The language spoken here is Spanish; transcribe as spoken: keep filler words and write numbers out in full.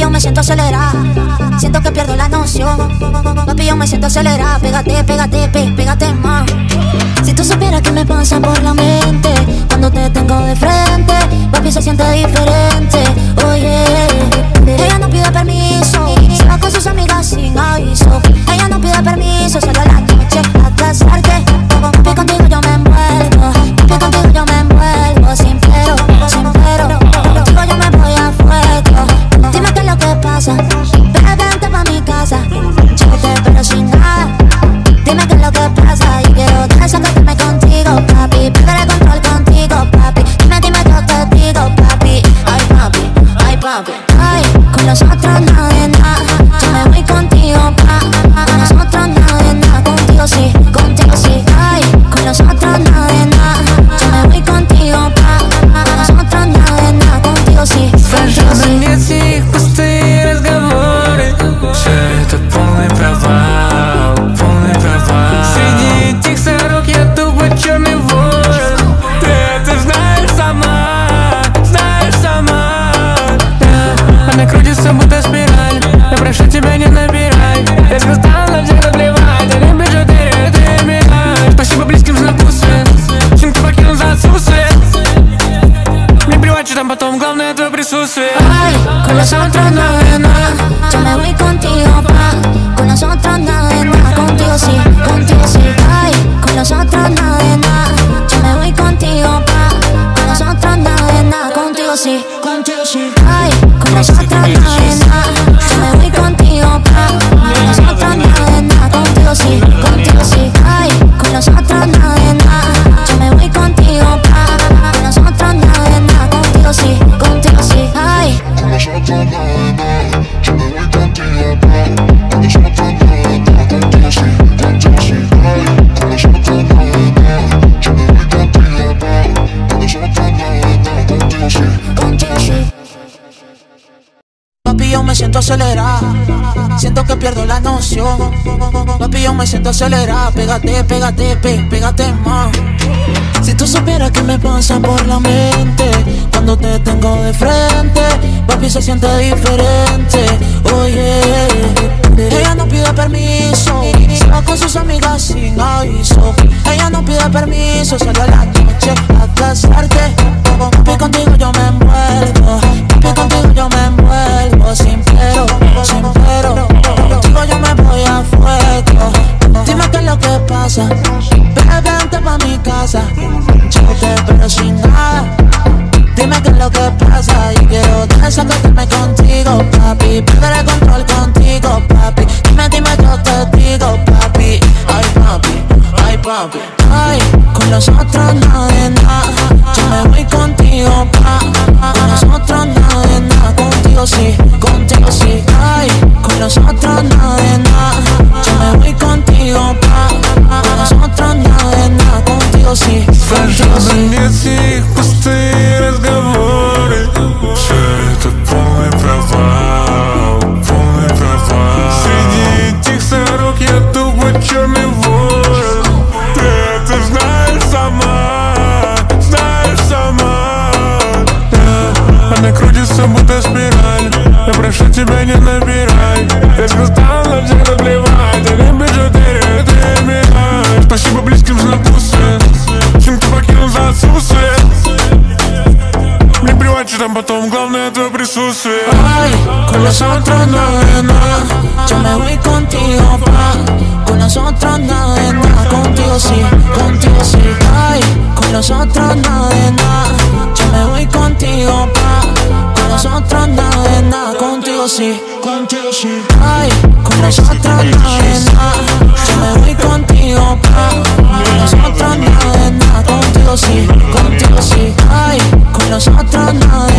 yo me siento acelerada, siento que pierdo la noción. Papi, yo me siento acelerada, pégate, pégate, pe, pégate más. Si tú supieras que me pasa por la mente cuando te tengo de frente, papi, se siente diferente. Oye, ella no pide permiso, se va con sus amigas sin aviso. Ella no pide permiso, solo a la noche a casarte. Papi, contigo yo me envuelvo, papi, contigo yo me envuelvo. Sin pero, sin pero, contigo yo me voy a fuego. Dime qué es lo que pasa, vente pa' mi casa. Yo te espero sin nada. Dime qué es lo que pasa y quiero desacostarme contigo, papi. Perder el control contigo, papi. Dime, dime yo te digo, papi. Ay, papi, ay, papi. Ay, con nosotros nada de nada. Yo me voy contigo, pa. Con nosotros nada de nada. Contigo sí, contigo sí. Ay, con nosotros nada de nada. Yo me voy contigo, pa. Con nosotros nada de nada. Contigo sí, contigo sí. Эти пустые разговоры, все это полный провал, полный провал. Среди этих сорок я тупо черный ворон. Ты это знаешь сама, знаешь сама. Да, она крутится будто спираль. Я прошу тебя не набирай. Я сказал на всех наплевать. Я не бижутерия, ты меня. Спасибо близким за напутствие. Чем ты покинул за отсутствие. Мне плевать, что там потом, главное твое присутствие. Ay, con nosotros nada de nada. Yo me voy contigo, pa. Con nosotros nada de nada. Contigo sí, contigo sí. Ay, con nosotros nada de nada. Yo me voy contigo, pa. Con nosotros nada de nada. Contigo sí, contigo sí. Ay, con nosotros nada de nada. Yo me voy contigo, pa. Con nosotros nada de nada. Contigo sí, contigo sí. Ay, con nosotros nada de nada. Yo me voy contigo, pa. Con nosotros nada de nada. Contigo sí, contigo sí. Ay. Con nosotros nada de nada, yo me voy contigo, pa. Con nosotros nada de nada, contigo sí, contigo sí. Ay, con nosotros nada de nada, yo me voy contigo, pa. Con nosotros nada de nada, contigo sí, contigo sí. Papi, yo me siento acelerada, siento que pierdo la noción. Papi, yo me siento acelerada, pégate, pégate, pe, pégate más. Si tú supieras que me pasa por la mente cuando te tengo de frente, papi, se siente diferente. Oye, ella no pide permiso, se va con sus amigas sin aviso. Ella no pide permiso, solo a la noche a casarte. Papi, contigo yo me envuelvo, papi, contigo yo me envuelvo. Sin pero, sin pero, contigo yo me voy a fuego. Dime qué es lo que pasa, vente pa' mi casa. Yo te espero sin nada. Dime qué es lo que pasa y quiero desacostarme contigo, papi. Perder el control contigo, papi. Dime, dime, yo te digo, papi. Ay, papi, ay, papi. Ay, con nosotros nada de nada. Yo me voy contigo, pa. Con nosotros nada de nada. Contigo sí, contigo sí. Ay, con nosotros nada de nada. Yo me voy contigo, pa. Con nosotros nada de nada. Contigo sí, contigo sí. Эти пустые разговоры, все это полный провал, полный провал. Среди этих сорок я тупо черный ворон. Ты это знаешь сама, знаешь сама. Да, она крутится будто спираль. Я прошу тебя не набирай. Я сказал на всех наплевать. Я не бижутерия, ты меня. Спасибо близким за напутствие. Чем ты покинул за отсутствие. Мне плевать, что там потом, главное твое присутствие. Ay, con nosotros nada de nada. Yo me voy contigo, pa. Con nosotros nada de nada. Contigo sí, contigo sí. Ay, con nosotros nada de nada. Yo me voy contigo, pa. Con nosotros nada de nada. Contigo sí, contigo sí. Ay, con nosotros nada de nada. Yo me voy contigo, pa. Con nosotros nada de nada. Contigo sí, contigo sí. Ay, con nosotros nada de